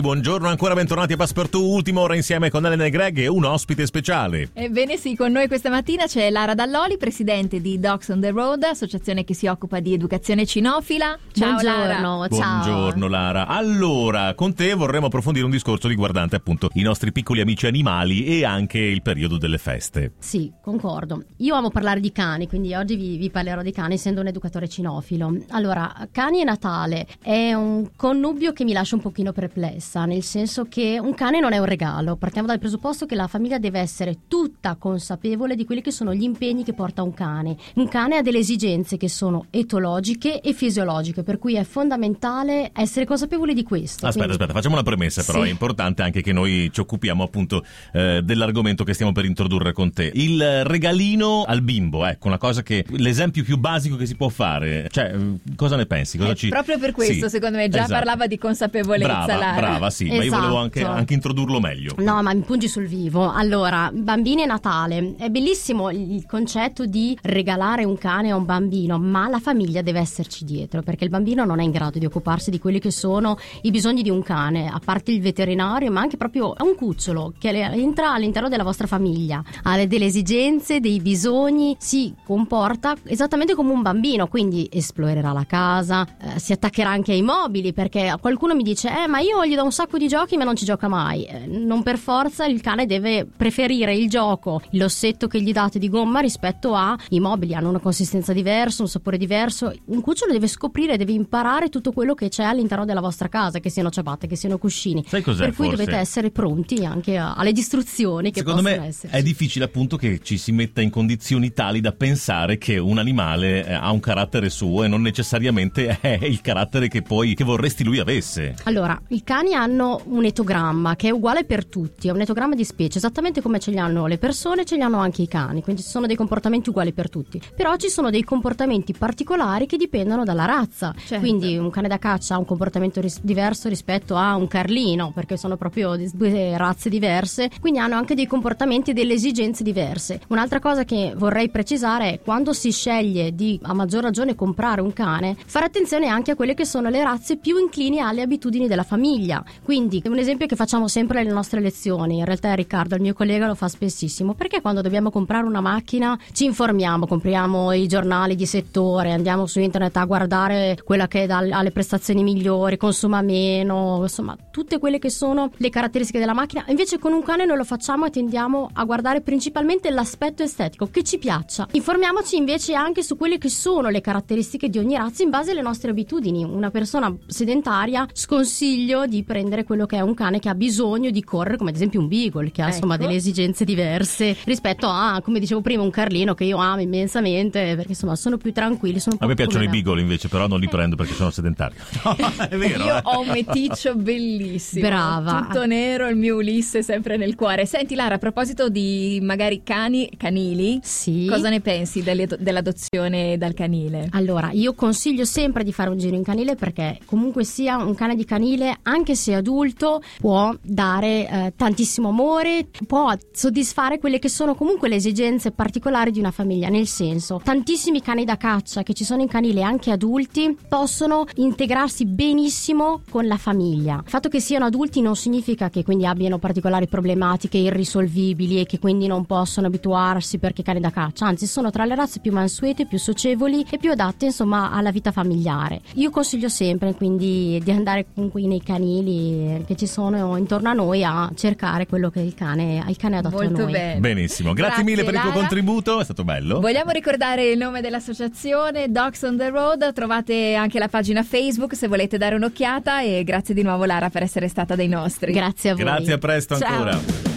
Buongiorno ancora, bentornati a Passepartout, ultima ora insieme con Elena e Greg e un ospite speciale. Ebbene sì, con noi questa mattina c'è Lara Dall'Oli, presidente di Dogs on the Road, associazione che si occupa di educazione cinofila. Ciao Buongiorno, Lara. ciao. Buongiorno Lara. Allora, con te vorremmo approfondire un discorso riguardante appunto i nostri piccoli amici animali e anche il periodo delle feste. Sì, concordo. Io amo parlare di cani, quindi oggi vi parlerò di cani essendo un educatore cinofilo. Allora, cani e Natale è un connubio che mi lascia un pochino perplessa, nel senso che un cane non è un regalo. Partiamo dal presupposto che la famiglia deve essere tutta consapevole di quelli che sono gli impegni che porta un cane. Un cane ha delle esigenze che sono etologiche e fisiologiche, per cui è fondamentale essere consapevoli di questo. Aspetta, facciamo una premessa però, Sì. È importante anche che noi ci occupiamo appunto dell'argomento che stiamo per introdurre con te. Il regalino al bimbo, ecco, una cosa che, l'esempio più basico che si può fare, cioè cosa ne pensi? Proprio per questo, Sì, secondo me, già esatto. parlava di consapevolezza, Lara. Sì, ma io volevo anche introdurlo meglio. No, ma mi pungi sul vivo. Allora, bambini e Natale. È bellissimo il concetto di regalare un cane a un bambino, ma la famiglia deve esserci dietro, perché il bambino non è in grado di occuparsi di quelli che sono i bisogni di un cane, a parte il veterinario, ma anche proprio un cucciolo che entra all'interno della vostra famiglia, ha delle esigenze, dei bisogni, si comporta esattamente come un bambino, quindi esplorerà la casa, si attaccherà anche ai mobili, perché qualcuno mi dice ma io gli do un sacco di giochi ma non ci gioca mai. Non per forza il cane deve preferire il gioco, l'ossetto che gli date di gomma rispetto ai mobili, hanno una consistenza diversa, un sapore diverso. Un cucciolo deve scoprire, deve imparare tutto quello che c'è all'interno della vostra casa, che siano ciabatte, che siano cuscini. Sai cos'è, per cui forse? dovete essere pronti anche alle distruzioni che Secondo possono me essere. è difficile appunto che ci si metta in condizioni tali da pensare che un animale ha un carattere suo e non necessariamente è il carattere che vorresti lui avesse. Allora, i cani hanno un etogramma che è uguale per tutti, è un etogramma di specie, esattamente come ce li hanno le persone, ce li hanno anche i cani, quindi ci sono dei comportamenti uguali per tutti. Però ci sono dei comportamenti particolari che dipendono dalla razza. Certo. Quindi un cane da caccia ha un comportamento diverso rispetto a un carlino, perché sono proprio due razze diverse, quindi hanno anche dei comportamenti e delle esigenze diverse. Un'altra cosa che vorrei precisare è quando si sceglie di, a maggior ragione, comprare un cane, fare attenzione anche a quelle che sono le razze più inclini alle abitudini della famiglia. Quindi un esempio che facciamo sempre nelle nostre lezioni, in realtà Riccardo, il mio collega, lo fa spessissimo, perché quando dobbiamo comprare una macchina ci informiamo, compriamo i giornali di settore, andiamo su internet a guardare quella che ha le prestazioni migliori, consuma meno, insomma tutte quelle che sono le caratteristiche della macchina. Invece con un cane non lo facciamo e tendiamo a guardare principalmente l'aspetto estetico che ci piaccia. Informiamoci invece anche su quelle che sono le caratteristiche di ogni razza in base alle nostre abitudini. Una persona sedentaria sconsiglio di prendere quello che è un cane che ha bisogno di correre, come ad esempio un beagle, che ha insomma delle esigenze diverse rispetto a, come dicevo prima, un carlino che io amo immensamente, perché insomma sono più tranquilli, sono un A me po' piacciono i come me. beagle invece, però non li prendo perché sono sedentario. No, è vero. Io ho un meticcio bellissimo, Brava. tutto nero, il mio Ulisse sempre nel cuore. Senti Lara, a proposito di magari canili, Sì. cosa ne pensi dell'adozione dal canile? Allora, io consiglio sempre di fare un giro in canile, perché comunque sia un cane di canile, anche se adulto, può dare tantissimo amore, può soddisfare quelle che sono comunque le esigenze particolari di una famiglia, nel senso, tantissimi cani da caccia che ci sono in canile, anche adulti, possono integrarsi benissimo con la famiglia. Il fatto che siano adulti non significa che quindi abbiano particolari problematiche irrisolvibili e che quindi non possono abituarsi perché cani da caccia, anzi sono tra le razze più mansuete, più socievoli e più adatte insomma alla vita familiare. Io consiglio sempre quindi di andare comunque nei canili che ci sono intorno a noi a cercare quello che il cane adatto a Molto noi. bene. Benissimo, grazie mille per il tuo Lara. contributo, è stato bello. Vogliamo ricordare il nome dell'associazione Dogs on the Road, trovate anche la pagina Facebook se volete dare un'occhiata, e grazie di nuovo Lara per essere stata dei nostri. Grazie a voi. Grazie, a presto Ciao. ancora.